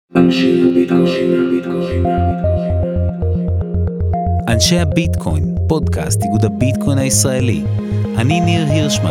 אנשי הביטקוין, פודקאסט איגוד הביטקוין הישראלי. אני ניר הירשמן.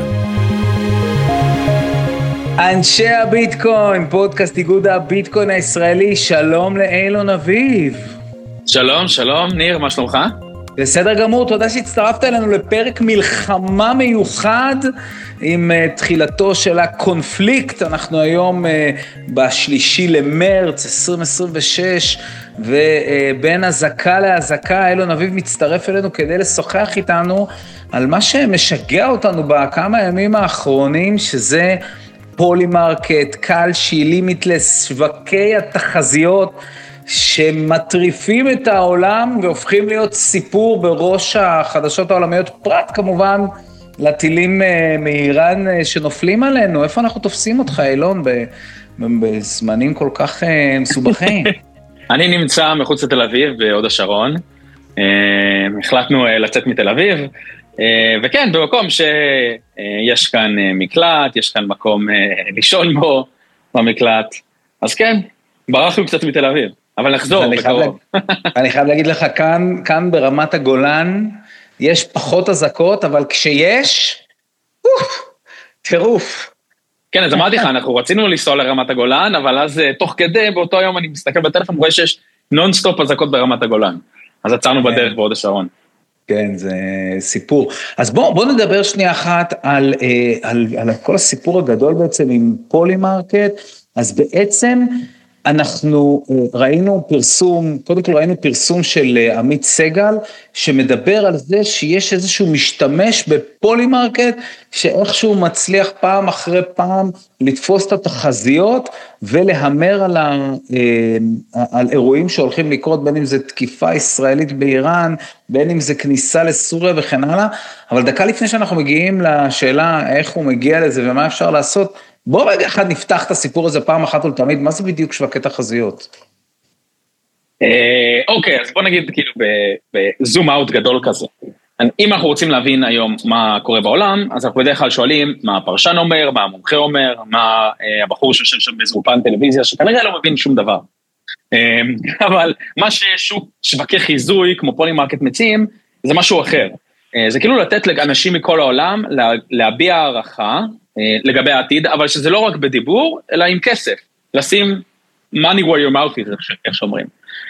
אנשי הביטקוין, פודקאסט איגוד הביטקוין הישראלי. שלום לאילון אביב. שלום, שלום, ניר, מה שלומך? בסדר גמור, תודה שהצטרפת אלינו לפרק מלחמה מיוחד עם תחילתו של הקונפליקט. אנחנו היום בשלישי למרץ 2026, ובין הזקה להזקה, אילון אביב מצטרף אלינו כדי לשוחח איתנו על מה שמשגע אותנו בכמה ימים האחרונים, שזה פולימרקט, קלשי, לימיטלס, שווקי התחזיות, שמטריפים את העולם והופכים להיות סיפור בראש החדשות העולמיות, פרט כמובן לטילים מאיראן שנופלים עלינו. איפה אנחנו תופסים אותך, אילון, בזמנים כל כך מסובכים? אני נמצא מחוץ לתל אביב, בהוד השרון. החלטנו לצאת מתל אביב, וכן, במקום שיש כאן מקלט, יש כאן מקום לישון בו במקלט. אז כן, ברחנו קצת מתל אביב. אבל נחזור בקרוב. אני חייב להגיד לך, כאן ברמת הגולן, יש פחות הזקות, אבל כשיש, טירוף. כן, אז אמרתי לך, אנחנו רצינו לנסוע לרמת הגולן, אבל אז תוך כדי, באותו יום אני מסתכל בטלפון, רואה שיש נונסטופ הזקות ברמת הגולן. אז עצרנו בדרך בהוד השרון. כן, זה סיפור. אז בוא נדבר שנייה אחת על כל הסיפור הגדול בעצם עם פולימרקט. אז בעצם אנחנו ראינו פרסום של עמית סגל, שמדבר על זה שיש איזשהו משתמש בפולימרקט, שאיכשהו מצליח פעם אחרי פעם לתפוס את התחזיות, ולהמר על אירועים שהולכים לקרות, בין אם זה תקיפה ישראלית באיראן, בין אם זה כניסה לסוריה וכן הלאה. אבל דקה לפני שאנחנו מגיעים לשאלה איך הוא מגיע לזה ומה אפשר לעשות, בואו רגע אחד נפתח את הסיפור הזה פעם אחת ולתמיד, מה זה בדיוק שווקי תחזיות? אוקיי, אז בוא נגיד כאילו בזום אאוט גדול כזה. אם אנחנו רוצים להבין היום מה קורה בעולם, אז אנחנו בדרך כלל שואלים מה הפרשן אומר, מה המומחה אומר, מה הבחור שיושב שם באיזרופן טלוויזיה, שכנראה לא מבין שום דבר. אבל מה ששווקי חיזוי כמו פולימרקט מציעים, זה משהו אחר. זה כאילו לתת לאנשים מכל העולם להביע הערכה, לגבי העתיד, אבל שזה לא רק בדיבור, אלא עם כסף, לשים money where your mouth is, איך שאומרים.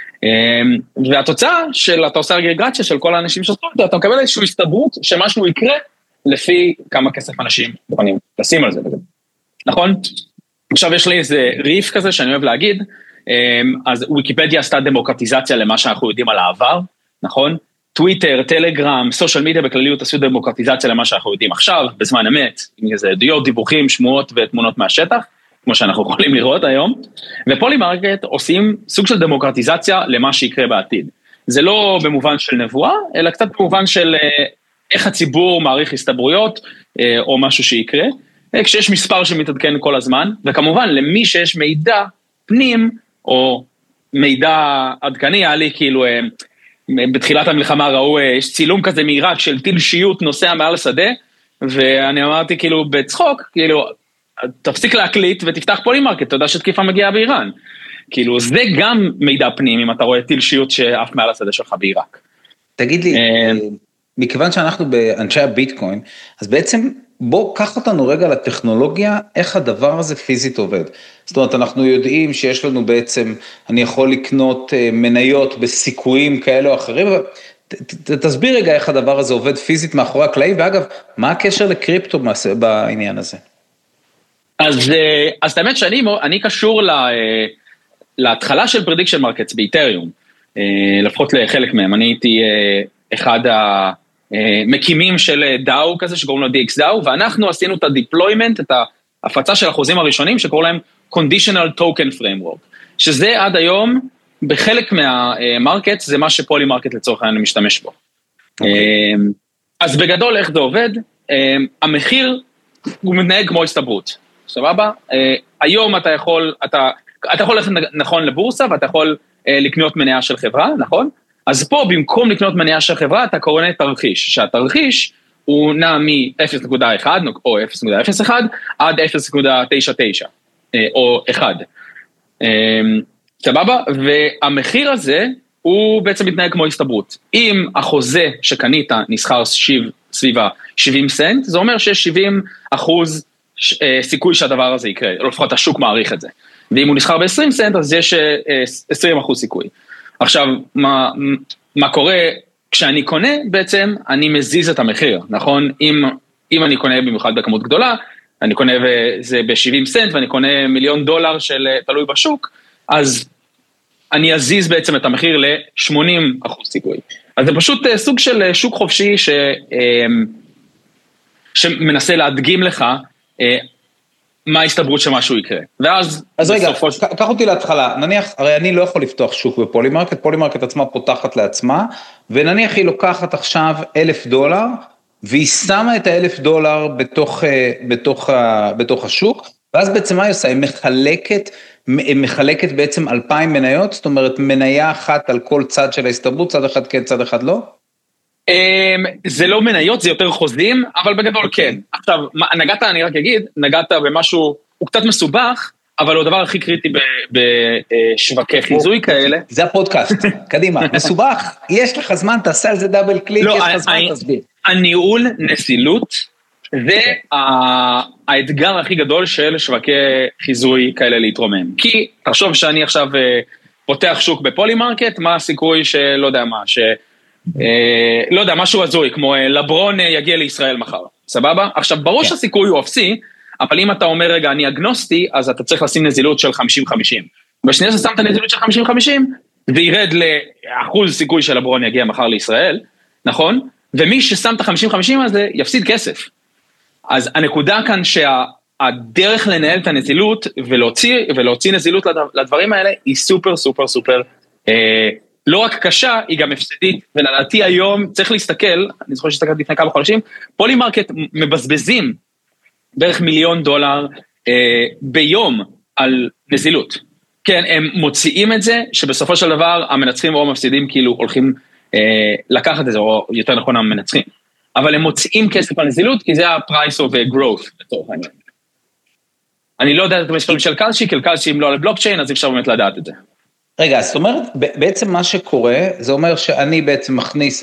והתוצאה של, אתה עושה רגרגציה של כל האנשים שעשו את זה, אתה מקבל איזושהי הסתברות שמשהו יקרה, לפי כמה כסף אנשים מוכנים לשים על זה. נכון? עכשיו יש לי איזה ריף כזה שאני אוהב להגיד, אז ויקיפדיה עשתה דמוקרטיזציה למה שאנחנו יודעים על העבר, נכון? טוויטר, טלגרם, סושיאל מדיה בכלליות עשו דמוקרטיזציה למה שאנחנו יודעים עכשיו, בזמן אמת, עם איזה עדויות, דיווחים, שמועות ותמונות מהשטח, כמו שאנחנו יכולים לראות היום, ופולימרקט עושים סוג של דמוקרטיזציה למה שיקרה בעתיד. זה לא במובן של נבואה, אלא קצת במובן של איך הציבור מעריך הסתברויות, או משהו שיקרה, כשיש מספר שמתעדכן כל הזמן, וכמובן למי שיש מידע פנים, או מידע עדכני, היה לי כאילו בתחילת המלחמה ראו, יש צילום כזה מעיראק של טיל שיוט נוסע מעל השדה, ואני אמרתי כאילו בצחוק, כאילו, תפסיק להקליט ותפתח פולימרקט, אתה יודע שתקיפה מגיעה באיראן. כאילו, זה גם מידע פנים, אם אתה רואה טיל שיוט שאף מעל השדה שלך בעיראק. תגיד לי, מכיוון שאנחנו באנשי הביטקוין, אז בעצם בוא קח אותנו רגע לטכנולוגיה, איך הדבר הזה פיזית עובד. זאת אומרת, אנחנו יודעים שיש לנו בעצם, אני יכול לקנות מניות בסיכויים כאלה או אחרים, תסביר רגע איך הדבר הזה עובד פיזית מאחורי הקלעים, ואגב, מה הקשר לקריפטו בעניין הזה? אז האמת שאני קשור להתחלה של prediction markets באיתריום, לפחות לחלק מהם, אני הייתי אחד מקימים של דאו כזה שקוראים לו DXDAO, ואנחנו עשינו את הדיפלוימנט, את ההפצה של החוזים הראשונים שקוראים להם conditional token framework, שזה עד היום בחלק מהמרקט, זה מה שפולימרקט לצורך העניין משתמש בו. אז בגדול איך זה עובד, המחיר הוא מתנהג כמו הסתברות, סבבה? היום אתה יכול ללכת נכון לבורסה, ואתה יכול לקנות מניה של חברה, נכון? אז פה במקום לקנות מניה של חברה, אתה קורא תרחיש, שהתרחיש הוא נע מ-0.1 או 0.01 עד 0.99 או 1. סבבה? והמחיר הזה הוא בעצם מתנהג כמו הסתברות. אם החוזה שקנית נסחר סביבה 70 סנט, זה אומר שיש 70% סיכוי שהדבר הזה יקרה, או לפחות השוק מעריך את זה. ואם הוא נסחר ב-20 סנט, אז יש 20% סיכוי. עכשיו, מה קורה כשאני קונה בעצם, אני מזיז את המחיר, נכון? אם אני קונה במיוחד בכמות גדולה, אני קונה וזה ב-70 סנט, ואני קונה $1,000,000 של תלוי בשוק, אז אני אזיז בעצם את המחיר ל-80% סיכוי. אז זה פשוט סוג של שוק חופשי שמנסה להדגים לך מה ההסתברות שמשהו יקרה. אז רגע, קח אותי להתחלה, נניח, הרי אני לא יכול לפתוח שוק בפולימרקט, פולימרקט עצמה פותחת לעצמה, ונניח היא לוקחת עכשיו $1,000, והיא שמה את $1,000 בתוך השוק, ואז בעצם מה היא עושה? היא מחלקת בעצם 2,000 מניות, זאת אומרת מניה אחת על כל צד של ההסתברות, צד אחד כן, צד אחד לא? זה לא מניות, זה יותר חוזים, אבל בגדול כן. עכשיו, נגעת, אני רק אגיד, נגעת במשהו, הוא קצת מסובך, אבל הוא הדבר הכי קריטי בשווקי חיזוי כאלה. זה הפודקאסט, קדימה, מסובך, יש לך זמן, תעשה על זה דאבל קליק, יש לך זמן, תסביר. הניהול נזילות, זה האתגר הכי גדול של שווקי חיזוי כאלה להתרומם. כי תחשוב שאני עכשיו פותח שוק בפולימרקט, מה הסיכוי שלא יודע מה, לא יודע, משהו הזוי, כמו לברון יגיע לישראל מחר, סבבה? עכשיו, בראש הסיכוי הוא אפסי, אבל אם אתה אומר, רגע, אני אגנוסטי, אז אתה צריך לשים נזילות של 50-50. בשנייה ששמת נזילות של 50-50, זה ירד לאחוז סיכוי של לברון יגיע מחר לישראל, נכון? ומי ששם את ה-50-50 הזה, יפסיד כסף. אז הנקודה כאן שהדרך לנהל את הנזילות, ולהוציא נזילות לדברים האלה, היא סופר, סופר, סופר, לא רק קשה, היא גם הפסדית, ולדעתי היום צריך להסתכל, אני זוכר שהסתכלתי לפני כמה חודשים, פולימרקט מבזבזים בערך $1,000,000 ביום על נזילות. כן, הם מוציאים את זה, שבסופו של דבר המנצחים או המפסידים כאילו הולכים לקחת את זה, או יותר נכון המנצחים. אבל הם מוציאים כסף על נזילות, כי זה ה-price of growth, לצורך העניין. אני לא יודע את המספרים של קלצ'י, כי קלצ'י אם לא על בלוקצ'יין, אז אפשר באמת לדעת את זה. רגע, זאת אומרת, בעצם מה שקורה, זה אומר שאני בעצם מכניס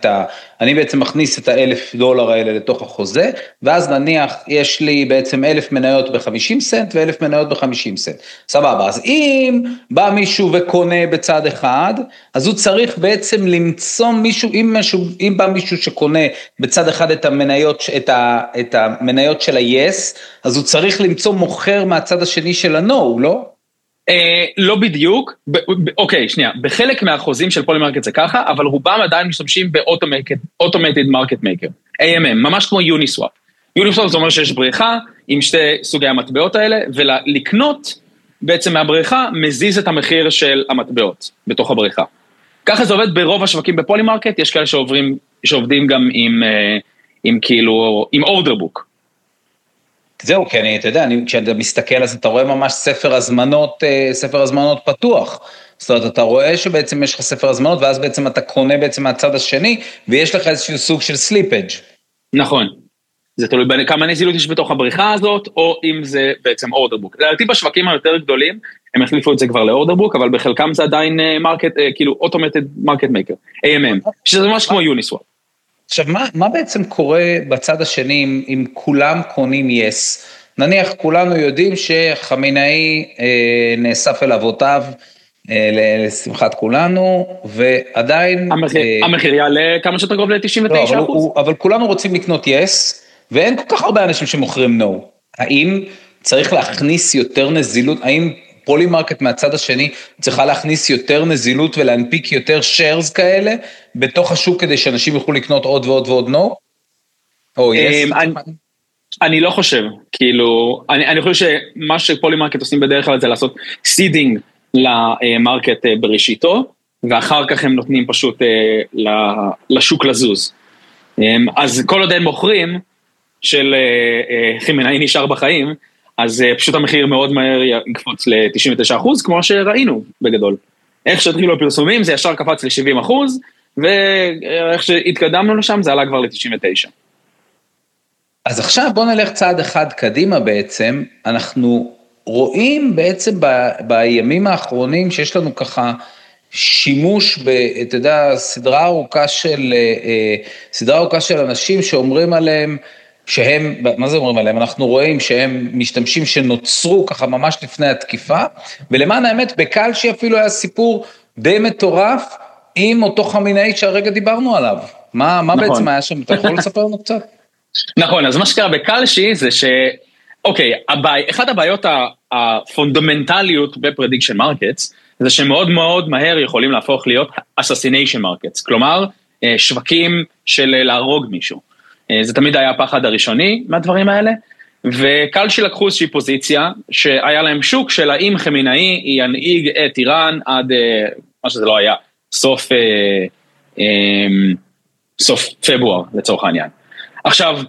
את $1,000 האלה לתוך החוזה, ואז נניח יש לי בעצם 1,000 מניות ב-50 סנט, ו1,000 מניות ב-50 סנט. סבבה, אז אם בא מישהו וקונה בצד אחד, אז הוא צריך בעצם למצוא מישהו, אם בא מישהו שקונה בצד אחד את המניות של ה-yes, אז הוא צריך למצוא מוכר מהצד השני של ה-no, לא? לא בדיוק, אוקיי, שנייה, בחלק מהחוזים של פולימרקט זה ככה, אבל רובם עדיין משתמשים ב-Automated Market Maker, AMM, ממש כמו יוניסוואפ. יוניסוואפ זה אומר שיש בריכה עם שתי סוגי המטבעות האלה, ולקנות בעצם מהבריכה מזיז את המחיר של המטבעות בתוך הבריכה. ככה זה עובד ברוב השווקים בפולימרקט, יש כאלה שעובדים גם עם order book. זהו, כי אתה יודע, כשאתה מסתכל אז אתה רואה ממש ספר הזמנות פתוח. זאת אומרת, אתה רואה שבעצם יש לך ספר הזמנות, ואז בעצם אתה קונה בעצם מהצד השני, ויש לך איזשהו סוג של סליפג'. נכון. זה תלוי כמה נזילות יש בתוך הבריכה הזאת, או אם זה בעצם אורדרבוק. לדעתי בשווקים היותר גדולים, הם החליפו את זה כבר לאורדרבוק, אבל בחלקם זה עדיין Automated Market Maker, AMM, שזה ממש כמו יוניסוואפ. עכשיו, מה בעצם קורה בצד השני אם כולם קונים yes? נניח כולנו יודעים שחמינאי נאסף אל אבותיו לשמחת כולנו, ועדיין... המחיר יעלה כמה שאתה קרוב ל-99%. אבל כולנו רוצים לקנות yes, ואין כל כך הרבה אנשים שמוכרים no. האם צריך להכניס יותר נזילות? האם פולימרקט מהצד השני צריכה להכניס יותר נזילות ולהנפיק יותר shares כאלה בתוך השוק כדי שאנשים יוכלו לקנות עוד ועוד ועוד no? אני לא חושב, כאילו, אני חושב שמה שפולימרקט עושים בדרך כלל זה לעשות seeding למרקט בראשיתו, ואחר כך הם נותנים פשוט לשוק לזוז. אז כל עוד הם מוכרים של חמינאי נשאר בחיים, אז פשוט המחיר מאוד מהר יקפוץ ל-99%, כמו שראינו בגדול. איך שהתחילו הפרסומים, זה ישר קפץ ל-70%, ואיך שהתקדמנו לשם, זה עלה כבר ל-99%. אז עכשיו בוא נלך צעד אחד קדימה בעצם, אנחנו רואים בעצם בימים האחרונים שיש לנו ככה שימוש אתה יודע, סדרה ארוכה של אנשים שאומרים עליהם, שהם, מה זה אומרים עליהם? אנחנו רואים שהם משתמשים שנוצרו ככה ממש לפני התקיפה, ולמען האמת בקלשי אפילו היה סיפור די מטורף עם אותו חמינאי שהרגע דיברנו עליו. מה נכון. בעצם היה שם? אתה יכול לספר לנו קצת? נכון, אז מה שקרה בקלשי זה אוקיי, אחת הבעיות הפונדמנטליות בפרדיקשן מרקטס, זה שמאוד מאוד מהר יכולים להפוך להיות assassination markets, כלומר, שווקים של להרוג מישהו. זה תמיד היה הפחד הראשוני מהדברים האלה, וקלשי לקחו איזושהי פוזיציה, שהיה להם שוק של האם חמינאי ינהיג את איראן עד, מה שזה לא היה, סוף פברואר לצורך העניין. עכשיו,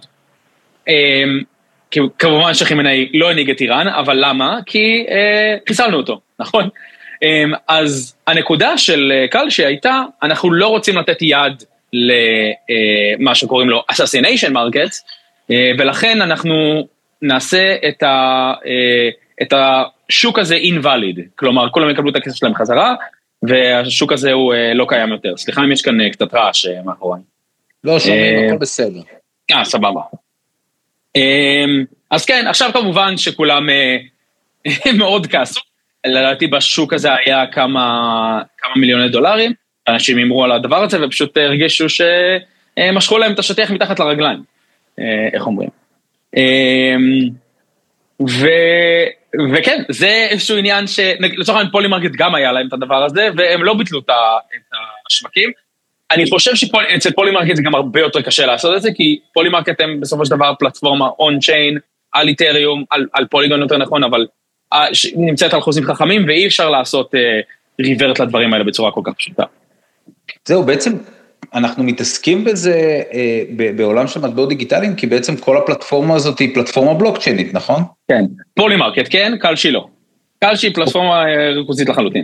כמובן שחמינאי לא הנהיג את איראן, אבל למה? כי חיסלנו אותו, נכון? אז הנקודה של קלשי הייתה, אנחנו לא רוצים לתת יד למה שקוראים לו assassination markets, ולכן אנחנו נעשה את השוק הזה invalid, כלומר כולם יקבלו את הכסף שלהם חזרה, והשוק הזה הוא לא קיים יותר. סליחה אם יש כאן קצת רעש מאחורי. לא שומעים, הכל בסדר. סבבה. אז כן, עכשיו כמובן שכולם מאוד כעסו, לדעתי בשוק הזה היה כמה מיליוני דולרים, אנשים אמרו על הדבר הזה ופשוט הרגישו שמשכו להם את השטיח מתחת לרגליים, איך אומרים. וכן, זה איזשהו עניין שלצורך העניין פולימרקט גם היה להם את הדבר הזה, והם לא ביטלו את השווקים. אני חושב שאצל פולימרקט זה גם הרבה יותר קשה לעשות את זה, כי פולימרקט הם בסופו של דבר פלטפורמה און-צ'יין, על איתריום, על פוליגון יותר נכון, אבל נמצאת על חוזים חכמים, ואי אפשר לעשות ריברט לדברים האלה בצורה כל כך פשוטה. זהו, בעצם אנחנו מתעסקים בזה בעולם של מטבעות דיגיטליים, כי בעצם כל הפלטפורמה הזאת היא פלטפורמה בלוקצ'יינית, נכון? כן, פולימרקט כן, קלשי לא. קלשי פלטפורמה ריכוזית לחלוטין.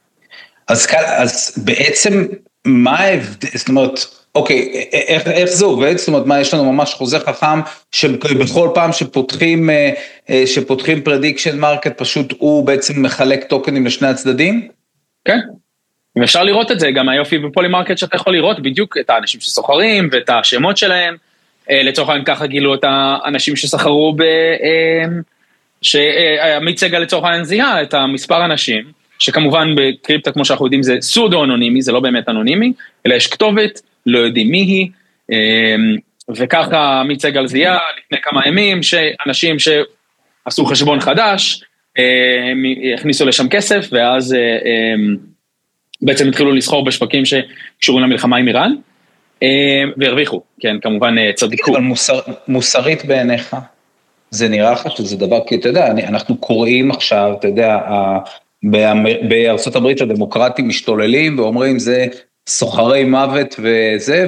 אז בעצם מה ההבדל, זאת אומרת, אוקיי, איך זה עובד? זאת אומרת, מה, יש לנו ממש חוזה חכם, שבכל פעם שפותחים prediction market, פשוט הוא בעצם מחלק טוקנים לשני הצדדים? כן, ואפשר לראות את זה, גם היופי בפולימרקט שאתה יכול לראות בדיוק את האנשים שסוחרים, ואת השמות שלהם, לצורך העניין ככה גילו את האנשים שסחרו שעמית סגל לצורך העניין זיהה את המספר אנשים, שכמובן בקריפטה כמו שאנחנו יודעים זה סודו אנונימי, זה לא באמת אנונימי, אלא יש כתובת, לא יודעים מי היא, וככה עמית סגל זיהה לפני כמה ימים, שאנשים שעשו חשבון חדש, הכניסו לשם כסף, ואז בעצם התחילו לסחור בשווקים שקשורים למלחמה עם איראן, והרוויחו, כן, כמובן צדיקו. אבל מוסרית בעיניך, זה נראה לך שזה דבר, כי אתה יודע, אנחנו קוראים עכשיו, אתה יודע, בארצות הברית הדמוקרטים משתוללים, ואומרים זה סוחרי מוות וזה,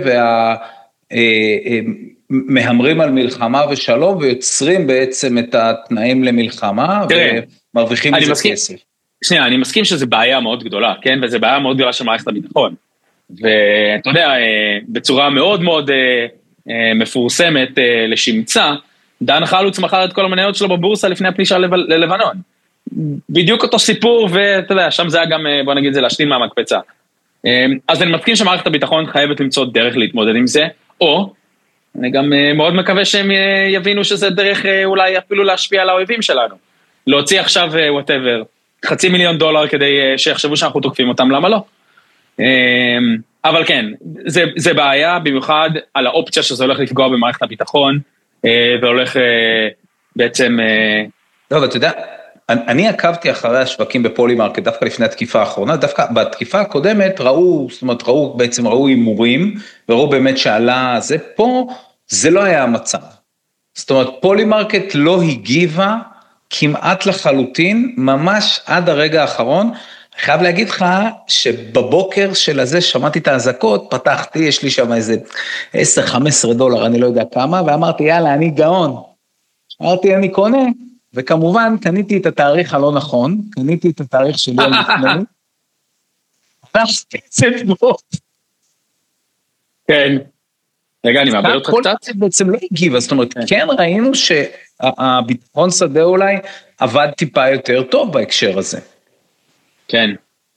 מהמרים על מלחמה ושלום, ויוצרים בעצם את התנאים למלחמה, ומרוויחים מזה כסף. שנייה, אני מסכים שזו בעיה מאוד גדולה, כן? וזו בעיה מאוד גדולה של מערכת הביטחון. ואתה יודע, בצורה מאוד מאוד מפורסמת לשמצה, דן חלוץ מכר את כל המניות שלו בבורסה לפני הפלישה ללבנון. בדיוק אותו סיפור, ואתה יודע, שם זה היה גם, בוא נגיד זה, להשלים מהמקפצה. אז אני מסכים שמערכת הביטחון חייבת למצוא דרך להתמודד עם זה, או, אני גם מאוד מקווה שהם יבינו שזה דרך אולי אפילו להשפיע על האויבים שלנו. להוציא עכשיו, whatever, $500,000 כדי שיחשבו שאנחנו תוקפים אותם, למה לא? אבל כן, זה בעיה, במיוחד על האופציה שזה הולך לפגוע במערכת הביטחון, והולך בעצם... לא, אבל אתה יודע, אני עקבתי אחרי השווקים בפולימרקט, דווקא לפני התקיפה האחרונה, דווקא בתקיפה הקודמת ראו, זאת אומרת, ראו הימורים, וראו באמת שעלה זה, פה זה לא היה המצב. זאת אומרת, פולימרקט לא הגיבה כמעט לחלוטין, ממש עד הרגע האחרון. אני חייב להגיד לך שבבוקר של הזה שמעתי את ההזקות, פתחתי, יש לי שם איזה $10-15, אני לא יודע כמה, ואמרתי, יאללה, אני גאון. אמרתי, אני קונה, וכמובן קניתי את התאריך הלא נכון, קניתי את התאריך של יום לפני, כן. רגע, אני מאבד אותך קצת? כל בעצם לא הגיב, זאת אומרת, כן ראינו שהביטחון שדה אולי עבד טיפה יותר טוב בהקשר הזה. כן.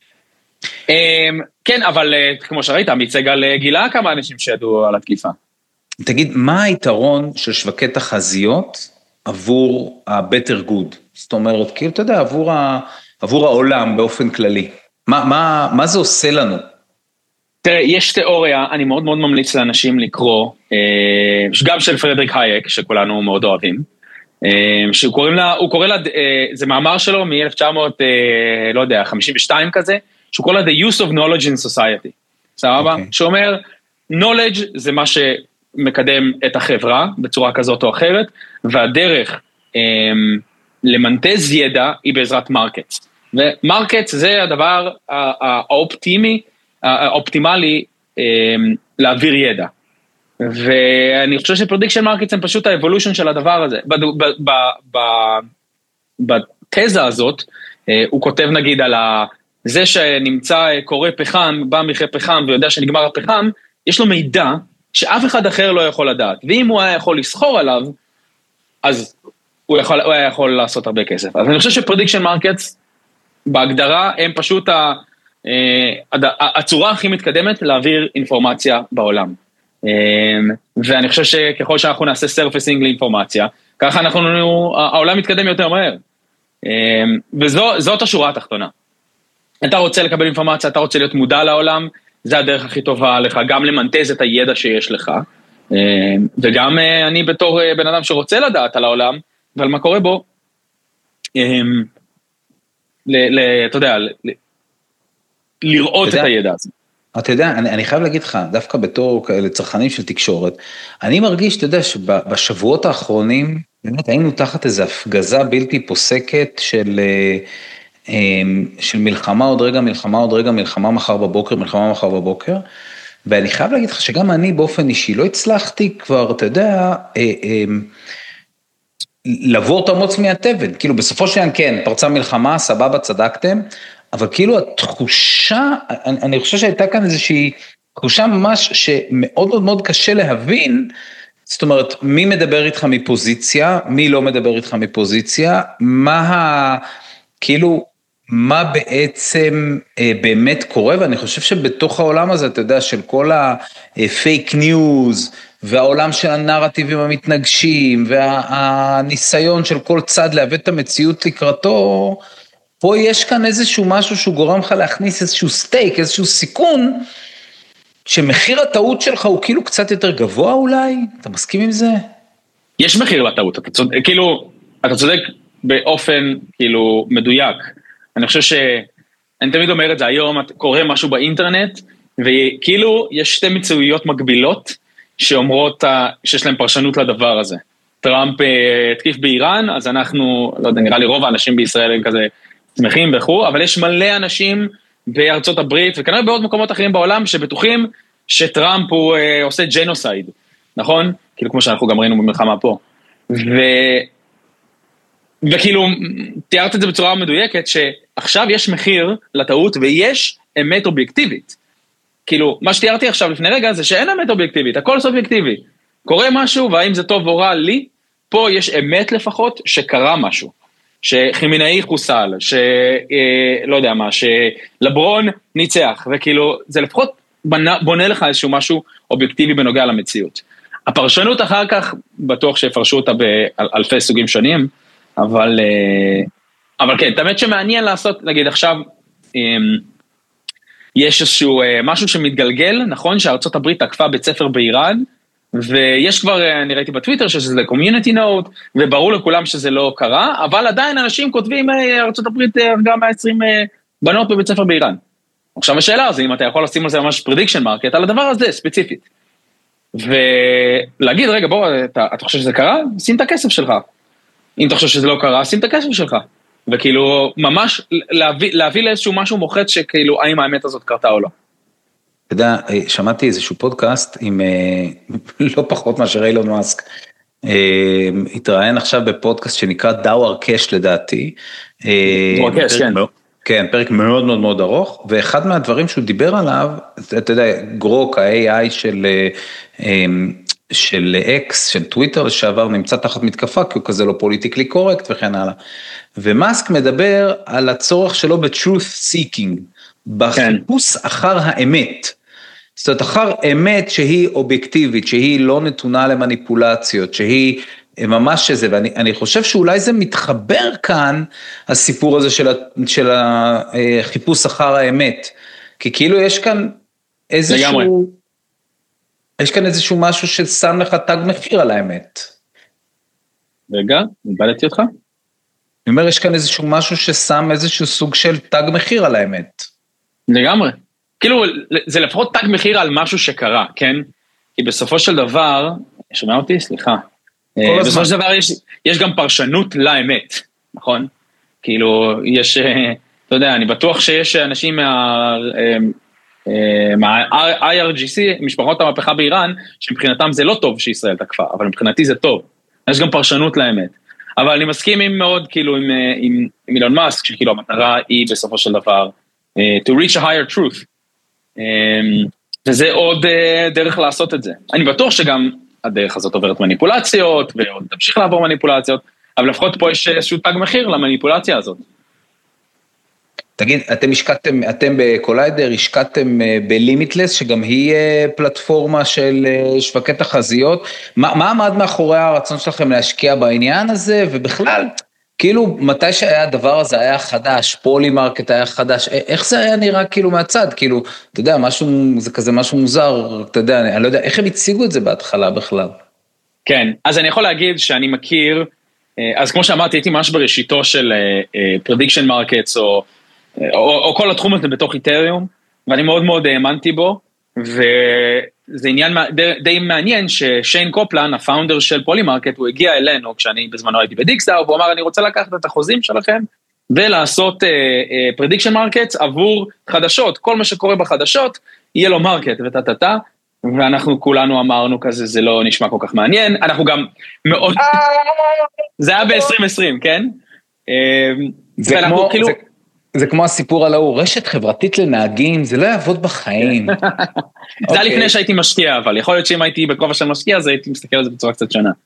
כן, אבל כמו שראית, מיצגל גילה כמה אנשים שידעו על התקיפה. תגיד, מה היתרון של שווקי תחזיות עבור ה-better good? זאת אומרת, כאילו, אתה יודע, עבור העולם באופן כללי. מה זה עושה לנו? תראה, יש תיאוריה, אני מאוד מאוד ממליץ לאנשים לקרוא, גם של פרדריק הייק, שכולנו מאוד אוהבים, שהוא קורא לה, זה מאמר שלו מ-1900, לא יודע, 52 כזה, שהוא קורא לה The Use of Knowledge in Society, סבבה? שאומר, knowledge זה מה שמקדם את החברה בצורה כזאת או אחרת, והדרך למנטז ידע היא בעזרת מרקטס. ומרקטס זה הדבר האופטימלי להעביר ידע. ואני חושב שפרדיקשן מרקטס הם פשוט האבולושן של הדבר הזה. בתזה הזאת, הוא כותב נגיד על זה שנמצא קורא פחם, בא מחרי פחם ויודע שנגמר הפחם, יש לו מידע שאף אחד אחר לא יכול לדעת. ואם הוא היה יכול לסחור עליו, אז הוא היה יכול לעשות הרבה כסף. אז אני חושב שפרדיקשן מרקטס, בהגדרה, הם פשוט הצורה הכי מתקדמת להעביר אינפורמציה בעולם. ואני חושב שככל שאנחנו נעשה סרפסינג לאינפורמציה, ככה העולם מתקדם יותר מהר. וזאת השורה התחתונה. אתה רוצה לקבל אינפורמציה, אתה רוצה להיות מודע לעולם, זה הדרך הכי טובה לך, גם למנטז את הידע שיש לך, וגם אני בתור בן אדם שרוצה לדעת על העולם, ועל מה קורה בו, אתה יודע, לראות את הידע הזה. אתה יודע, אני חייב להגיד לך, דווקא בתור צרכנים של תקשורת, אני מרגיש, אתה יודע, שבשבועות האחרונים, באמת היינו תחת איזו הפגזה בלתי פוסקת של מלחמה עוד רגע, מלחמה מחר בבוקר, ואני חייב להגיד לך שגם אני באופן אישי לא הצלחתי כבר, אתה יודע, לעבור את המוץ מהתבן, כאילו בסופו של עניין כן, פרצה מלחמה, סבבה, צדקתם, אבל כאילו התחושה, אני חושב שהייתה כאן איזושהי תחושה ממש שמאוד מאוד מאוד קשה להבין, זאת אומרת, מי מדבר איתך מפוזיציה, מי לא מדבר איתך מפוזיציה, כאילו, מה בעצם באמת קורה, ואני חושב שבתוך העולם הזה, אתה יודע, של כל הפייק ניוז, והעולם של הנרטיבים המתנגשים, והניסיון של כל צד לעבד את המציאות לקראתו, פה יש כאן איזשהו משהו שהוא גורם לך להכניס איזשהו סטייק, איזשהו סיכון, שמחיר הטעות שלך הוא כאילו קצת יותר גבוה אולי? אתה מסכים עם זה? יש מחיר לטעות, אתה צודק באופן כאילו מדויק. אני חושב אני תמיד אומר את זה, היום קורה משהו באינטרנט, וכאילו יש שתי מצויות מקבילות, שאומרות שיש להם פרשנות לדבר הזה. טראמפ התקיף באיראן, אז אנחנו, לא יודע, נראה לי רוב האנשים בישראל הם כזה שמחים וכו', אבל יש מלא אנשים בארצות הברית, וכנראה בעוד מקומות אחרים בעולם, שבטוחים שטראמפ הוא עושה ג'נוסייד, נכון? כאילו כמו שאנחנו גם ראינו במלחמה פה. וכאילו, תיארת את זה בצורה מדויקת, שעכשיו יש מחיר לטעות, ויש אמת אובייקטיבית. כאילו, מה שתיארתי עכשיו לפני רגע, זה שאין אמת אובייקטיבית, הכל סובייקטיבי. קורה משהו, והאם זה טוב או רע לי, פה יש אמת לפחות שקרה משהו. שחימינאי חוסל, שלא יודע מה, שלברון ניצח, וכאילו, זה לפחות בונה לך איזשהו משהו אובייקטיבי בנוגע למציאות. הפרשנות אחר כך, בטוח שיפרשו אותה באלפי סוגים שונים, אבל כן, תמיד שמעניין לעשות, נגיד עכשיו, יש איזשהו משהו שמתגלגל, נכון, שארצות הברית תקפה בית ספר באיראן, ויש כבר, אני ראיתי בטוויטר שזה קומיוניטי נוט, וברור לכולם שזה לא קרה, אבל עדיין אנשים כותבים, ארצות הברית גם 120 בנות בבית ספר באיראן. עכשיו השאלה זה אם אתה יכול לשים על זה ממש prediction market, על הדבר הזה ספציפית. ולהגיד, רגע, בוא, אתה חושב שזה קרה? שים את הכסף שלך. אם אתה חושב שזה לא קרה, שים את הכסף שלך. וכאילו, ממש להביא לאיזשהו משהו מוחץ שכאילו, האם האמת הזאת קרתה או לא. אתה יודע, שמעתי איזשהו פודקאסט עם לא פחות מאשר אילון מאסק, התראיין עכשיו בפודקאסט שנקרא דאו ארקש לדעתי. ארקש, כן. כן, פרק מאוד מאוד מאוד ארוך, ואחד מהדברים שהוא דיבר עליו, אתה יודע, גרוק, ה-AI של אקס, של טוויטר לשעבר, נמצא תחת מתקפה, כי הוא כזה לא פוליטיקלי קורקט וכן הלאה. ומאסק מדבר על הצורך שלו ב-truth seeking, בחיפוש אחר האמת. זאת אומרת, אחר אמת שהיא אובייקטיבית, שהיא לא נתונה למניפולציות, שהיא ממש שזה, ואני חושב שאולי זה מתחבר כאן, הסיפור הזה של החיפוש אחר האמת, כי כאילו יש כאן איזשהו, יש כאן איזשהו משהו ששם לך תג מחיר על האמת. רגע, נבלתי אותך? אני אומר, יש כאן איזשהו משהו ששם איזשהו סוג של תג מחיר על האמת. לגמרי. כאילו, זה לפחות תג מחיר על משהו שקרה, כן? כי בסופו של דבר, שומע אותי? סליחה. בסופו של דבר יש גם פרשנות לאמת, נכון? כאילו, יש, אתה יודע, אני בטוח שיש אנשים מה-IRGC, משפחות המהפכה באיראן, שמבחינתם זה לא טוב שישראל תקפה, אבל מבחינתי זה טוב. יש גם פרשנות לאמת. אבל אני מסכים עם מאוד, כאילו, עם אילון מאסק, שכאילו המטרה היא בסופו של דבר, to reach a higher truth. וזה עוד דרך לעשות את זה. אני בטוח שגם הדרך הזאת עוברת מניפולציות, ועוד תמשיך לעבור מניפולציות, אבל לפחות פה יש איזשהו תג מחיר למניפולציה הזאת. תגיד, אתם בקוליידר השקעתם בלימיטלס, שגם היא פלטפורמה של שווקי תחזיות, מה עמד מאחורי הרצון שלכם להשקיע בעניין הזה, ובכלל, כאילו, מתי שהיה הדבר הזה היה חדש, פולימרקט היה חדש, איך זה היה נראה כאילו מהצד, כאילו, אתה יודע, זה כזה משהו מוזר, אתה יודע, אני לא יודע, איך הם הציגו את זה בהתחלה בכלל? כן, אז אני יכול להגיד שאני מכיר, אז כמו שאמרתי, הייתי ממש בראשיתו של prediction markets, או כל התחום הזה בתוך איתריום, ואני מאוד מאוד האמנתי בו, וזה עניין די מעניין ששיין קופלן, הפאונדר של פולימרקט, הוא הגיע אלינו כשאני בזמנו הייתי בדיקסטאר, והוא אמר, אני רוצה לקחת את החוזים שלכם, ולעשות prediction markets עבור חדשות, כל מה שקורה בחדשות, יהיה לו מרקט וטטטה, ואנחנו כולנו אמרנו כזה, זה לא נשמע כל כך מעניין, אנחנו גם מאוד, זה היה ב-2020, כן? זה כמו הסיפור על ההוא, רשת חברתית לנהגים, זה לא יעבוד בחיים. זה היה לפני שהייתי משקיע, אבל יכול להיות שאם הייתי בכובע של משקיע, אז הייתי מסתכל על זה בצורה קצת שונה.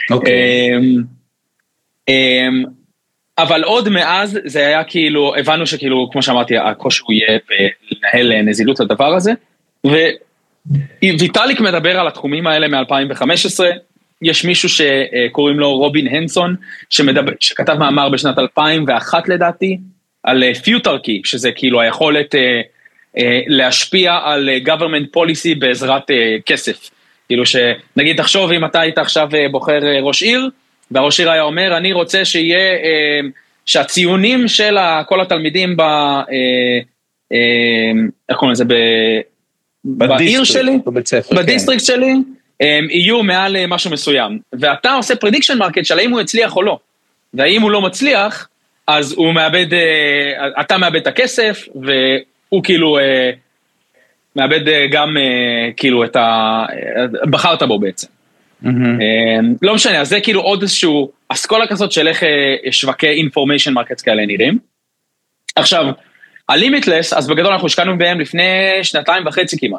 אבל עוד מאז זה היה כאילו, הבנו שכאילו, כמו שאמרתי, הקושי הוא יהיה לנהל נזילות לדבר הזה, וויטליק מדבר על התחומים האלה מ-2015, יש מישהו שקוראים לו רובין הנסון, שכתב מאמר בשנת 2001 לדעתי, על פיוטרקי, שזה כאילו היכולת להשפיע על government policy בעזרת כסף. כאילו שנגיד תחשוב אם אתה היית עכשיו בוחר ראש עיר, והראש עיר היה אומר, אני רוצה שיהיה, שהציונים של כל התלמידים איך קוראים לזה, בעיר שלי, בדיסטריקט שלי, יהיו מעל משהו מסוים. ואתה עושה prediction market של האם הוא הצליח או לא. והאם הוא לא מצליח, אז הוא מאבד, אתה מאבד את הכסף, והוא כאילו מאבד גם כאילו את בחרת בו בעצם. לא משנה, אז זה כאילו עוד איזשהו אסכולה כזאת של איך שווקי information markets כאלה נראים. עכשיו, הלימיטלס, אז בגדול אנחנו השקענו בהם לפני 2.5 כמעט.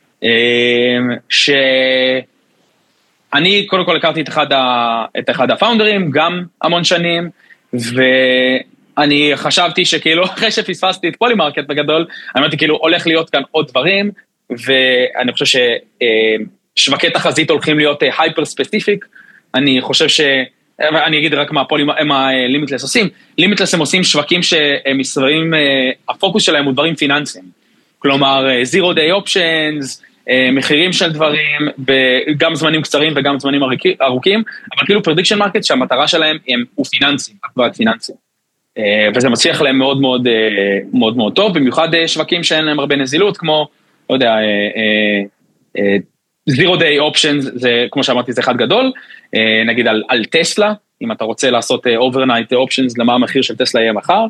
שאני קודם כל הכרתי את אחד הפאונדרים, גם המון שנים, ואני חשבתי שכאילו אחרי שפספסתי את פולימרקט בגדול, אני אמרתי כאילו הולך להיות כאן עוד דברים, ואני חושב ששווקי תחזית הולכים להיות הייפר ספציפיק, אני חושב אני אגיד רק מה לימיטלס עושים, לימיטלס הם עושים שווקים שהם מסתובבים, הפוקוס שלהם הוא דברים פיננסיים, כלומר zero day options, מחירים של דברים, גם זמנים קצרים וגם זמנים ארוכים, אבל כאילו prediction market שהמטרה שלהם הוא פיננסים, רק פיננסים. וזה מצליח להם מאוד מאוד מאוד מאוד טוב, במיוחד שווקים שאין להם הרבה נזילות, כמו, לא יודע, zero day options, זה, כמו שאמרתי, זה אחד גדול, נגיד על טסלה, אם אתה רוצה לעשות overnight options, למה המחיר של טסלה יהיה מחר,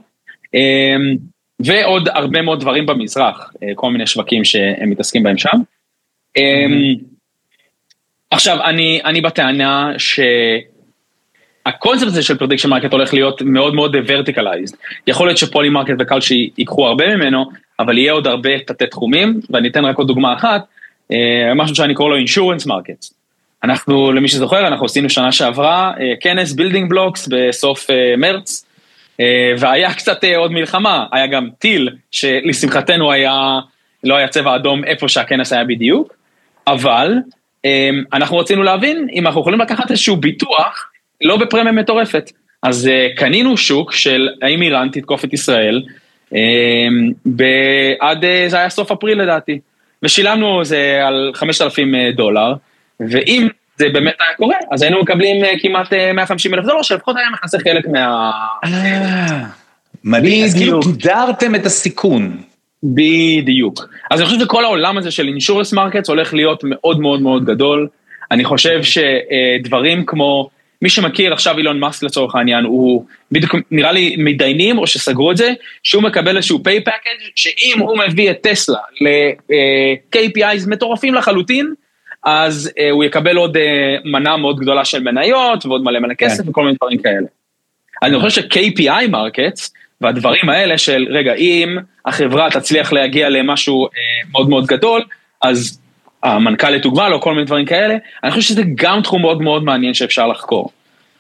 ועוד הרבה מאוד דברים במזרח, כל מיני שווקים שהם מתעסקים בהם שם. עכשיו, אני בטענה הקונספט הזה של prediction market הולך להיות מאוד מאוד verticalized. יכול להיות שפולי מרקט וקלשי ייקחו הרבה ממנו, אבל יהיה עוד הרבה תתי תחומים, ואני אתן רק עוד דוגמה אחת, משהו שאני קורא לו insurance markets. אנחנו, למי שזוכר, אנחנו עשינו שנה שעברה, כנס building blocks בסוף מרץ, והיה קצת עוד מלחמה, היה גם טיל, שלשמחתנו לא היה צבע אדום איפה שהכנס היה בדיוק, אבל אנחנו רצינו להבין אם אנחנו יכולים לקחת איזשהו ביטוח, לא בפרמיה מטורפת. אז קנינו שוק של האם איראן תתקוף את ישראל, זה היה סוף אפריל לדעתי, ושילמנו זה על $5,000, ואם זה באמת היה קורה, אז היינו מקבלים כמעט $150,000, שלפחות היה מכסה חלק מדהים, אז כאילו גידרתם את הסיכון. בדיוק. אז אני חושב שכל העולם הזה של insurance markets הולך להיות מאוד מאוד מאוד גדול. אני חושב שדברים כמו, מי שמכיר עכשיו אילון מאסק לצורך העניין, הוא בדיוק נראה לי מדיינים או שסגרו את זה, שהוא מקבל איזשהו pay package, שאם הוא מביא את טסלה ל-KPIs מטורפים לחלוטין, אז הוא יקבל עוד מנה מאוד גדולה של מניות, ועוד מלא כסף וכל מיני דברים כאלה. אני חושב ש-KPI markets, והדברים האלה של, רגע, אם החברה תצליח להגיע למשהו מאוד מאוד גדול, אז המנכ"ל יתוגמל או כל מיני דברים כאלה, אני חושב שזה גם תחום מאוד מאוד מעניין שאפשר לחקור.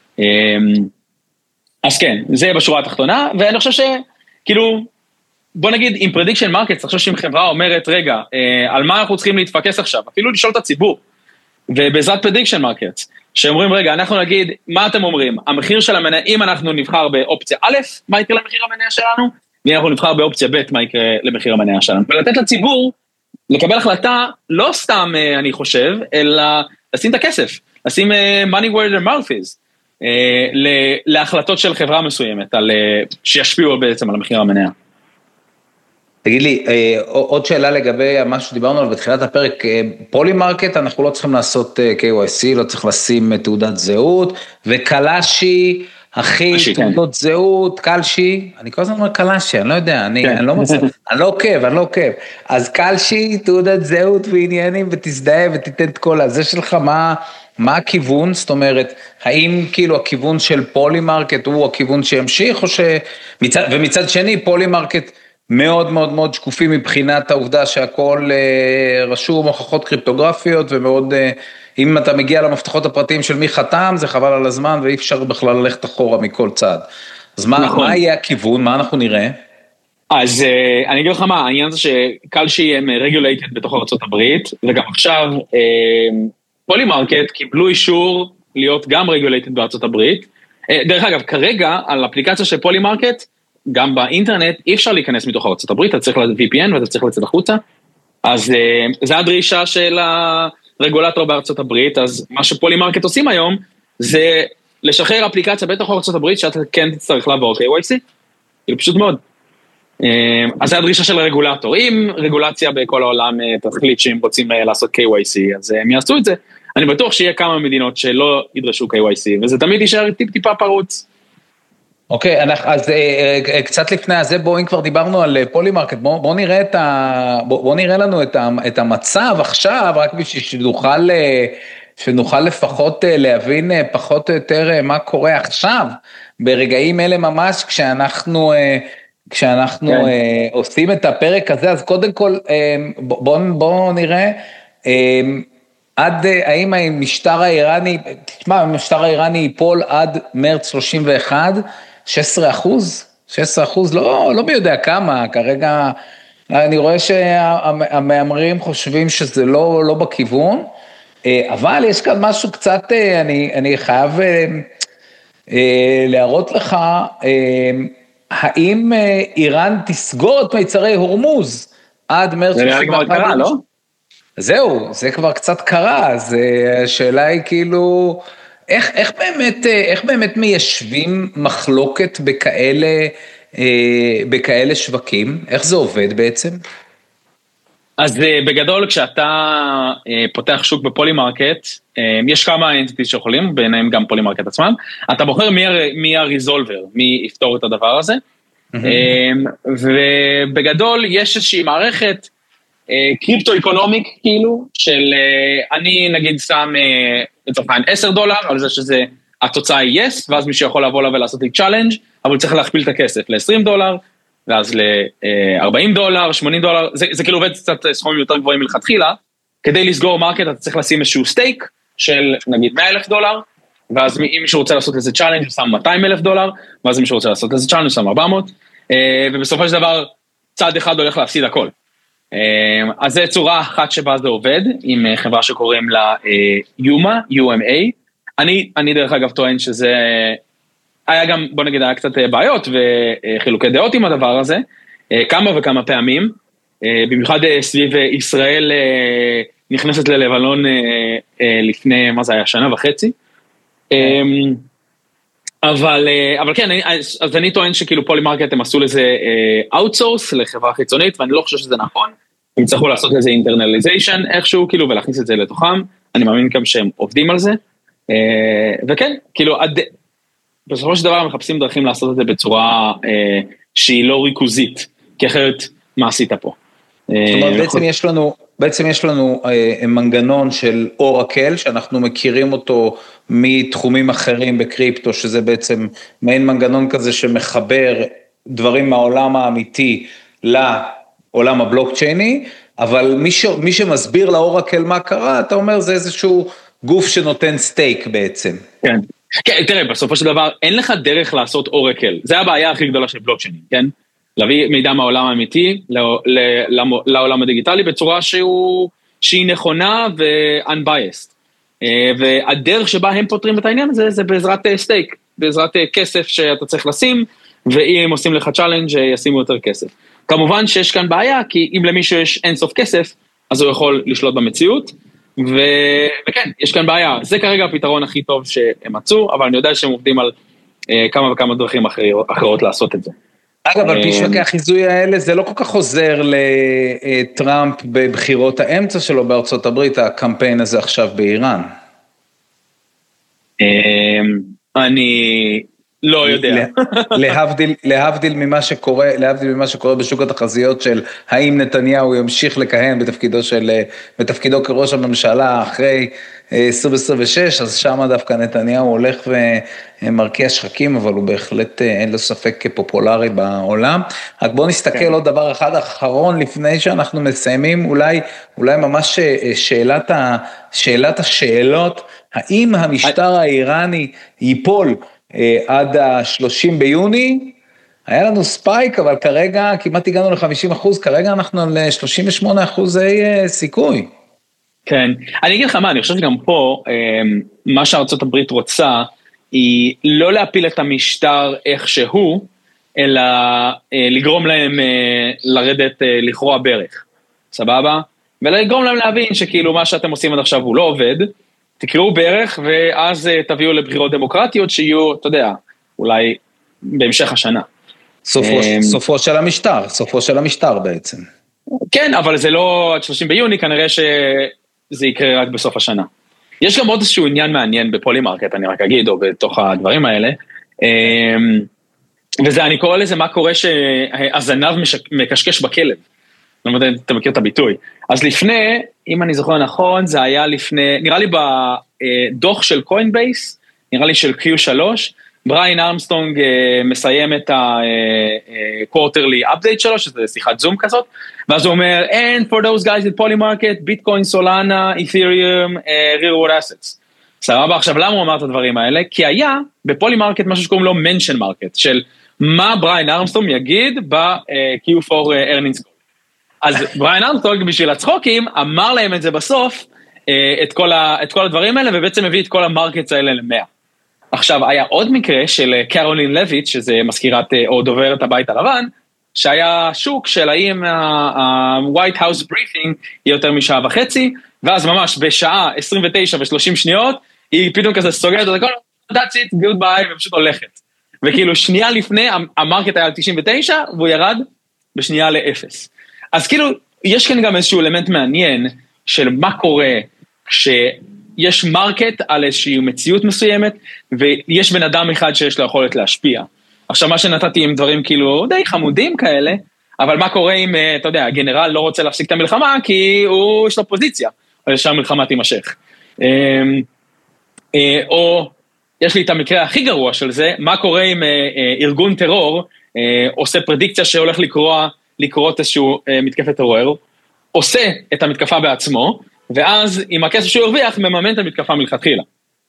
אז כן, זה בשורה התחתונה, ואני חושב שכאילו, בוא נגיד, עם prediction markets, אני חושב שאם חברה אומרת, רגע, על מה אנחנו צריכים להתפקס עכשיו? אפילו לשאול את הציבור, ובעזרת prediction markets, שאומרים, רגע, אנחנו נגיד, מה אתם אומרים? המחיר של המניה, אם אנחנו נבחר באופציה א', מה יקרה למחיר המניה שלנו? ואם אנחנו נבחר באופציה ב', מה יקרה למחיר המניה שלנו? ולתת לציבור, לקבל החלטה, לא סתם, אני חושב, אלא לשים את הכסף, לשים money where their mouth is, להחלטות של חברה מסוימת, שישפיעו בעצם על המחיר המניה. תגיד לי, עוד שאלה לגבי מה שדיברנו עליו בתחילת הפרק, פולי מרקט, אנחנו לא צריכים לעשות KYC, לא צריך לשים תעודת זהות, וקלשי, אחי, תעודות זהות, קלשי, אני כל הזמן אומר קלשי, אני לא יודע, אני לא עוקב, אז קלשי, תעודת זהות ועניינים, ותזדהה ותיתן את כל הזה שלך, מה הכיוון? זאת אומרת, האם כאילו הכיוון של פולי מרקט הוא הכיוון שימשיך, ומצד שני פולי מרקט, מאוד מאוד מאוד שקופים מבחינת העובדה שהכל רשום הוכחות קריפטוגרפיות, ומאוד, אם אתה מגיע למפתחות הפרטיים של מי חתם, זה חבל על הזמן, ואי אפשר בכלל ללכת אחורה מכל צד. אז מה יהיה הכיוון? מה אנחנו נראה? אז אני אגיד לך מה, העניין הזה שקלשי הם רגולייטד בתוך ארצות הברית, וגם עכשיו פולי מרקט קיבלו אישור להיות גם רגולייטד בארצות הברית. דרך אגב, כרגע על אפליקציה של פולי מרקט, גם באינטרנט אי אפשר להיכנס מתוך ארצות הברית, אתה צריך ל-VPN ואתה צריך לצאת החוצה, אז זה הדרישה של הרגולטור בארצות הברית, אז מה שפולי מרקט עושים היום, זה לשחרר אפליקציה בתוך ארצות הברית, שאתה כן תצטרך לעבור KYC, כאילו פשוט מאוד. אז זה הדרישה של הרגולטור, אם רגולציה בכל העולם תחליט שהם רוצים לעשות KYC, אז הם יעשו את זה, אני בטוח שיהיה כמה מדינות שלא ידרשו KYC, וזה תמיד יישאר טיפה פרוץ. אוקיי, אז קצת לפני הזה, אם כבר דיברנו על פולי מרקט, בוא נראה לנו את המצב עכשיו, רק בשביל שנוכל לפחות להבין פחות או יותר מה קורה עכשיו, ברגעים אלה ממש, כשאנחנו עושים את הפרק הזה, אז קודם כל, בוא נראה, האם המשטר האיראני, תשמע, המשטר האיראני ייפול עד מרץ 31, 16%, לא מי יודע כמה, כרגע אני רואה שהמאמרים חושבים שזה לא בכיוון, אבל יש כאן משהו קצת, אני חייב להראות לך, האם איראן תסגור את מיצרי הורמוז עד מרץ 31? זה כבר קרה, לא? זהו, זה כבר קצת קרה, אז השאלה היא כאילו, איך באמת מיישבים מחלוקת בכאלה שווקים? איך זה עובד בעצם? אז בגדול, כשאתה פותח שוק בפולי מרקט, יש כמה אנטיטיז שיכולים, ביניהם גם פולי מרקט עצמם, אתה בוחר מי הריזולבר, מי יפתור את הדבר הזה, ובגדול יש איזושהי מערכת, קריפטו-אקונומיק כאילו, של אני נגיד שם לצורך העניין $10, על זה שזה התוצאה היא yes, ואז מישהו יכול לבוא לה ולעשות לי צ'אלנג', אבל צריך להכפיל את הכסף ל$20, ואז ל$40, $80, זה כאילו עובד קצת סכומים יותר גבוהים מלכתחילה, כדי לסגור מרקט אתה צריך לשים איזשהו סטייק של נגיד $100,000, ואז אם מישהו רוצה לעשות לזה צ'אלנג' הוא שם $200,000, ואז אם מישהו רוצה לעשות לזה צ'אלנג' הוא שם 400, ובסופו של דבר צד אחד הולך להפסיד הכל. אז זה צורה אחת שבה זה עובד, עם חברה שקוראים לה UMA. אני דרך אגב טוען שזה היה גם, בוא נגיד, היה קצת בעיות וחילוקי דעות עם הדבר הזה, כמה וכמה פעמים, במיוחד סביב ישראל נכנסת ללבנון לפני, מה זה היה, שנה וחצי, אבל כן, אז אני טוען שכאילו פולימרקט הם עשו לזה אאוטסורס לחברה חיצונית, ואני לא חושב שזה נכון, הם צריכו לעשות לזה אינטרנליזיישן איכשהו, כאילו, ולהכניס את זה לתוכם, אני מאמין גם שהם עובדים על זה, וכן, כאילו, בסופו של דבר הם מחפשים דרכים לעשות את זה בצורה שהיא לא ריכוזית, כי אחרת מה עשית פה? זאת אומרת, בעצם יש לנו מנגנון של אורקל, שאנחנו מכירים אותו מתחומים אחרים בקריפטו, שזה בעצם מעין מנגנון כזה שמחבר דברים מהעולם האמיתי לעולם הבלוקצ'ייני, אבל מי שמסביר לאורקל מה קרה, אתה אומר זה איזשהו גוף שנותן סטייק בעצם. כן. כן, תראה, בסופו של דבר, אין לך דרך לעשות אורקל. זה הבעיה הכי גדולה של בלוקצ'יינים, כן? להביא מידע מהעולם האמיתי לעולם הדיגיטלי בצורה שהיא נכונה ו-unbiased. והדרך שבה הם פותרים את העניין הזה, זה בעזרת סטייק, בעזרת כסף שאתה צריך לשים, ואם עושים לך צ'אלנג' ישימו יותר כסף. כמובן שיש כאן בעיה, כי אם למישהו יש אינסוף כסף, אז הוא יכול לשלוט במציאות, וכן, יש כאן בעיה. זה כרגע הפתרון הכי טוב שהם מצאו, אבל אני יודע שהם עובדים על כמה וכמה דרכים אחרות לעשות את זה. אגב, על פי שווקי החיזוי האלה, זה לא כל כך עוזר לטראמפ בבחירות האמצע שלו בארצות הברית, הקמפיין הזה עכשיו באיראן. אני לא יודע. להבדיל ממה שקורה בשוק התחזיות של האם נתניהו ימשיך לכהן בתפקידו כראש הממשלה אחרי 2026, אז שם דווקא נתניהו הולך ומרקיע שחקים, אבל הוא בהחלט אין לו ספק כפופולרי בעולם. רק בואו נסתכל עוד דבר אחד אחרון לפני שאנחנו מסיימים, אולי ממש שאלת השאלות, האם המשטר האיראני ייפול עד ה-30 ביוני, היה לנו ספייק, אבל כרגע כמעט הגענו ל-50%, כרגע אנחנו על 38% סיכוי. כן, אני אגיד לך מה, אני חושב שגם פה, מה שארצות הברית רוצה, היא לא להפיל את המשטר איכשהו, אלא לגרום להם לרדת לכרוע ברך, סבבה? ולגרום להם להבין שכאילו מה שאתם עושים עד עכשיו הוא לא עובד, תקראו ברך ואז תביאו לבחירות דמוקרטיות שיהיו, אתה יודע, אולי בהמשך השנה. סופו של המשטר בעצם. כן, אבל זה לא עד 30 ביוני, כנראה שזה יקרה רק בסוף השנה. יש גם עוד איזשהו עניין מעניין בפולימרקט, אני רק אגיד, או בתוך הדברים האלה, וזה, אני קורא לזה מה קורה שהזנב מקשקש בכלב. לא יודע אם אתה מכיר את הביטוי. אז לפני, אם אני זוכר נכון, זה היה לפני, נראה לי בדוח של קוינבייס, נראה לי של Q3, בריין ארמסטרונג מסיים את ה-quarterly update שלו, שזה שיחת זום כזאת, ואז הוא אומר, and for those guys at Polymarket, Bitcoin, Solana, Ethereum, real world assets. סבבה, עכשיו למה הוא אמר את הדברים האלה? כי היה בפולימרקט משהו שקוראים לו mention market, של מה בריין ארמסטרונג יגיד ב-Q4 earnings call. אז בריין ארמסטרונג בשביל הצחוקים, אמר להם את זה בסוף, את כל הדברים האלה, ובעצם הביא את כל המרקטס האלה ל-100. עכשיו, היה עוד מקרה של קרולין לויץ', שזה מזכירת או דוברת הבית הלבן, שהיה שוק של האם ה-White House briefing יהיה יותר משעה וחצי, ואז ממש בשעה 29 ו-30 שניות, היא פתאום כזה סוגרת את הכל, that's it, goodbye, ופשוט הולכת. וכאילו שנייה לפני, המרקט היה על 99, והוא ירד בשנייה ל-0. אז כאילו, יש כאן גם איזשהו אלמנט מעניין, של מה קורה כשיש מרקט על איזושהי מציאות מסוימת, ויש בן אדם אחד שיש לו יכולת להשפיע. עכשיו, מה שנתתי עם דברים כאילו די חמודים כאלה, אבל מה קורה אם, אתה יודע, הגנרל לא רוצה להפסיק את המלחמה, כי הוא יש לו פוזיציה, או שהמלחמה תימשך. או יש לי את המקרה הכי גרוע של זה, מה קורה אם ארגון טרור עושה פרדיקציה שהולך לקרות איזשהו מתקפת טרור, עושה את המתקפה בעצמו, ואז עם הכסף שהוא הרוויח, מממן את המתקפה מלכתחילה.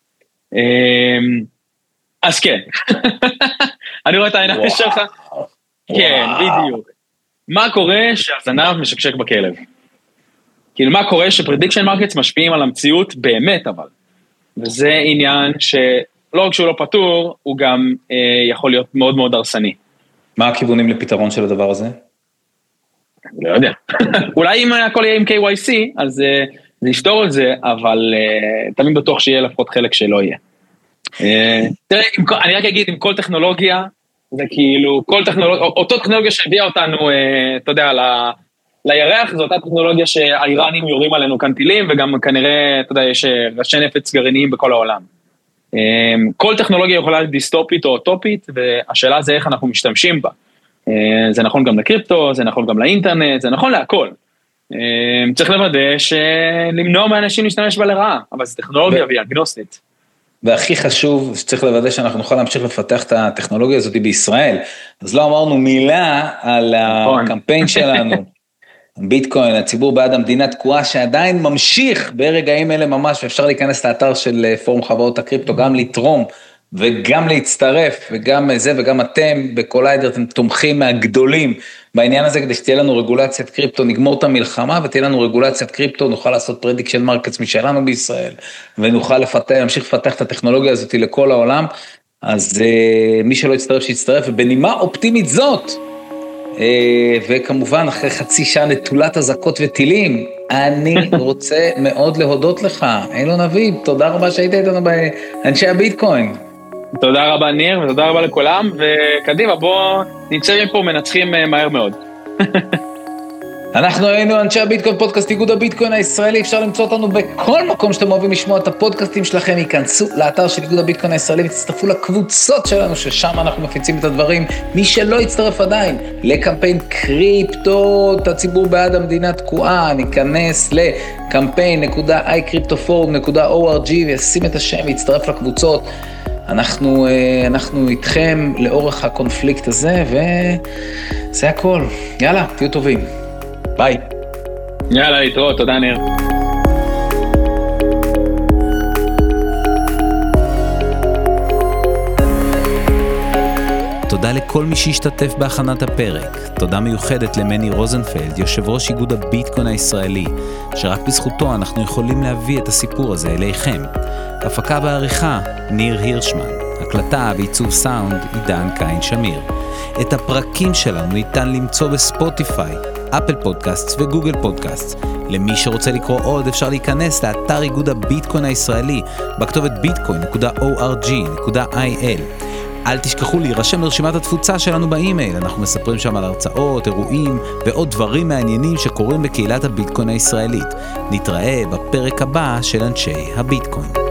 אז כן, אני רואה את העיניים שלך, כן, בדיוק. מה קורה שהזנב משקשק בכלב? כאילו מה קורה שפרדיקשן מרקטס משפיעים על המציאות באמת אבל, וזה עניין שלא רק שהוא לא פתור, הוא גם יכול להיות מאוד מאוד הרסני. מה הכיוונים לפתרון של הדבר הזה? אני לא יודע. אולי אם הכל יהיה עם KYC, אז זה יפתור את זה, אבל תמיד בטוח שיהיה לפחות חלק שלא יהיה. תראה, אני רק אגיד, עם כל טכנולוגיה, זה כאילו, אותו טכנולוגיה שהביאה אותנו, אתה יודע, לירח, זו אותה טכנולוגיה שהאיראנים יורים עלינו כאן טילים, וגם כנראה, אתה יודע, יש ראשי נפץ גרעיניים בכל העולם. כל טכנולוגיה יכולה להיות דיסטופית או אוטופית, והשאלה זה איך אנחנו משתמשים בה. זה נכון גם לקריפטו, זה נכון גם לאינטרנט, זה נכון להכל. צריך לוודא שלמנוע מאנשים להשתמש בה לרעה, אבל זו טכנולוגיה והיא אגנוסטית. והכי חשוב, שצריך לוודא שאנחנו נוכל להמשיך לפתח את הטכנולוגיה הזאת בישראל. אז לא אמרנו מילה על הקמפיין שלנו. ביטקוין, הציבור בעד המדינה תקועה שעדיין ממשיך ברגעים אלה ממש, ואפשר להיכנס לאתר של פורום חברות הקריפטו, גם לתרום וגם להצטרף, וגם זה וגם אתם בקוליידר, אתם תומכים מהגדולים בעניין הזה, כדי שתהיה לנו רגולציית קריפטו, נגמור את המלחמה ותהיה לנו רגולציית קריפטו, נוכל לעשות פרדיקשן מרקטס משלנו בישראל, ונוכל להמשיך לפתח את הטכנולוגיה הזאת לכל העולם, אז מי שלא יצטרף שיצטרף, ובנימה אופטימית זאת, וכמובן אחרי חצי שעה נטולת אזעקות וטילים, אני רוצה מאוד להודות לך, אילון אביב, תודה רבה שהיית איתנו באנשי הביטקוין. תודה רבה ניר, ותודה רבה לכולם, וקדימה בוא נצא מפה מנצחים מהר מאוד. אנחנו היינו אנשי הביטקוין, פודקאסט איגוד הביטקוין הישראלי, אפשר למצוא אותנו בכל מקום שאתם אוהבים לשמוע את הפודקאסטים שלכם, ייכנסו לאתר של איגוד הביטקוין הישראלי, ותצטרפו לקבוצות שלנו, ששם אנחנו מפיצים את הדברים, מי שלא יצטרף עדיין, לקמפיין קריפטו, הציבור בעד המדינה תקועה, ניכנס לקמפיין.icryptoforum.org, וישים את השם ויצטרף לקבוצות, אנחנו איתכם לאורך הקונפליקט הזה, וזה הכל, יאללה, תהיו טובים. ביי. יאללה, להתראות, תודה ניר. תודה לכל מי שהשתתף בהכנת הפרק. תודה מיוחדת למני רוזנפלד, יושב ראש איגוד הביטקוין הישראלי, שרק בזכותו אנחנו יכולים להביא את הסיפור הזה אליכם. הפקה ועריכה, ניר הירשמן. הקלטה ועיצוב סאונד, עידן קין שמיר. את הפרקים שלנו ניתן למצוא בספוטיפיי, אפל פודקאסט וגוגל פודקאסט. למי שרוצה לקרוא עוד אפשר להיכנס לאתר איגוד הביטקוין הישראלי בכתובת bitcoin.org.il. אל תשכחו להירשם לרשימת התפוצה שלנו באימייל, אנחנו מספרים שם על הרצאות, אירועים ועוד דברים מעניינים שקורים בקהילת הביטקוין הישראלית. נתראה בפרק הבא של אנשי הביטקוין.